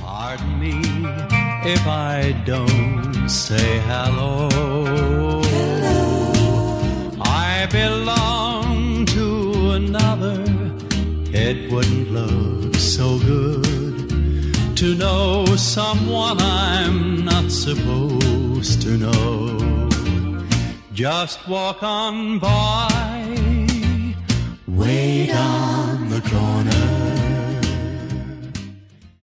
Pardon me if I don't say hello. I belong to another. It wouldn't look so good to know someone I'm not supposed to know. Just walk on by, wait on the corner.